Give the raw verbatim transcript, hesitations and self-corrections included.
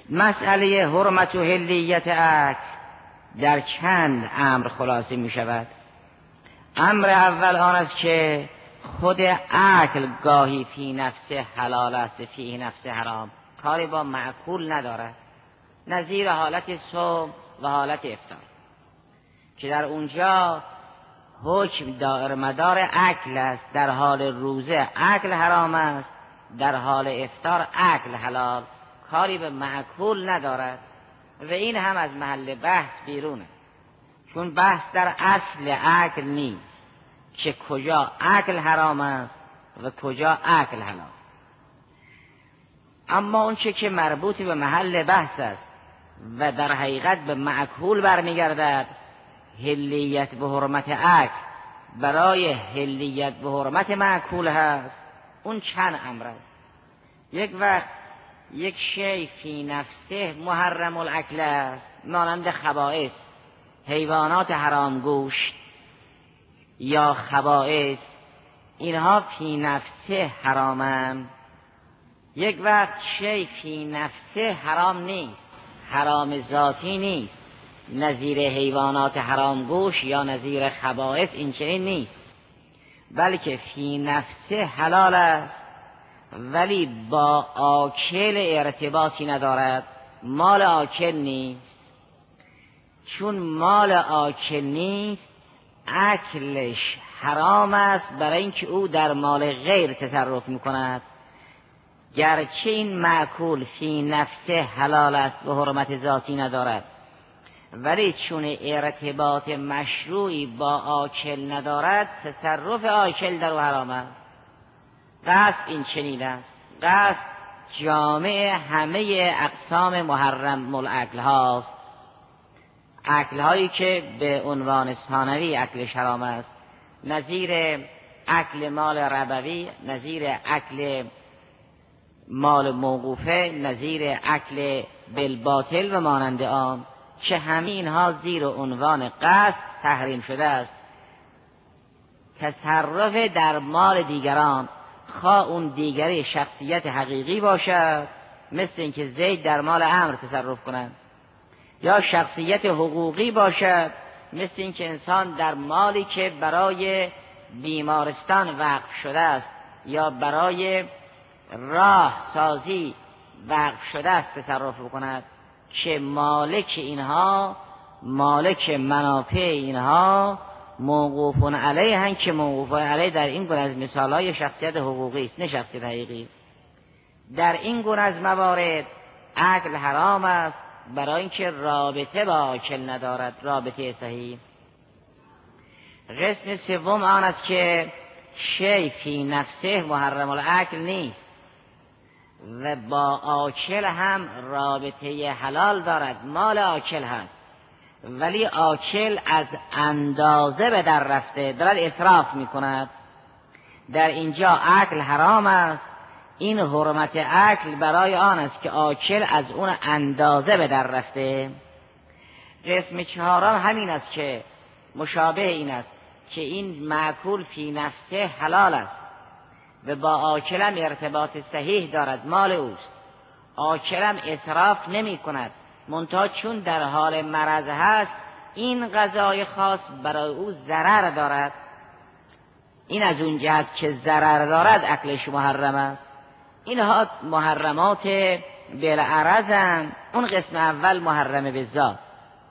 مسئله حرمت و حلیت اکل در چند امر خلاصه می شود. امر اول آن است که خود اکل گاهی فی نفس حلال است، فی نفس حرام، کاری با معقول ندارد، نظیر حالت صوم و حالت افطار که در اونجا حکم دائر مدار اکل است. در حال روزه اکل حرام است، در حال افطار اکل حلال، کاری به معقول ندارد و این هم از محل بحث بیرونه، چون بحث در اصل اکل نیست که کجا اکل حرام است و کجا اکل حلال. اما اون چه که مربوط به محل بحث است و در حقیقت به معقول برمیگردد، حلیت به حرمت اکل برای حلیت به حرمت معقول هست. اون چند امر است. یک وقت یک شی فی نفسه محرم الاکل است، مانند خبائث، حیوانات حرام گوشت یا خبائث، اینها فی نفسه حرامند. یک وقت شی فی نفسه حرام نیست، حرام ذاتی نیست، نظیر حیوانات حرام گوشت یا نظیر خبائث این چنین نیست، بلکه فی نفسه حلال است ولی با آکل ارتباطی ندارد، مال آکل نیست. چون مال آکل نیست اکلش حرام است، برای اینکه او در مال غیر تصرف میکند. گرچه این معقول فی نفسه حلال است و حرمت ذاتی ندارد، ولی چون ارتباط مشروعی با آکل ندارد، تصرف آکل در او حرام است. قصد این چنین است، قصد جامع همه اقسام محرم الاکل هاست، اکل هایی که به عنوان ثانوی اکل حرام است، نظیر اکل مال ربوی، نظیر اکل مال موقوفه، نظیر اکل بالباطل و مانند آن، که همین اینها زیر عنوان قصد تحریم شده است. تصرف در مال دیگران، خواه اون دیگری شخصیت حقیقی باشد، مثل اینکه زید در مال عمرو تصرف کنند، یا شخصیت حقوقی باشد، مثل اینکه انسان در مالی که برای بیمارستان وقف شده است یا برای راه سازی وقف شده است تصرف کند، که مالک اینها، مالک منافع اینها موقوفون علیه هن، که موقوفون علیه در این گونه از مثالهای شخصیت حقوقی است، نه شخصیت حقیقی. در این گونه از موارد اکل حرام است، برای اینکه رابطه با آکل ندارد، رابطه صحیح. قسم سوم آن است که شی فی نفسه محرم الاکل نیست و با آکل هم رابطه حلال دارد، مال آکل هست، ولی آکل از اندازه به در رفته، دارد اسراف می کند. در اینجا اکل حرام است. این حرمت اکل برای آن است که آکل از اون اندازه به در رفته. قسم چهارم همین است که مشابه این است که این مأکول فی نفسه حلال است و با آکلم ارتباط صحیح دارد، مال اوست، آکلم اسراف نمی کند، منتها چون در حال مرض هست این غذای خاص برای او ضرر دارد. این از اون جهت که ضرر دارد اکلش محرم است. اینها محرمات بالعرض هم. اون قسم اول محرم به ذات،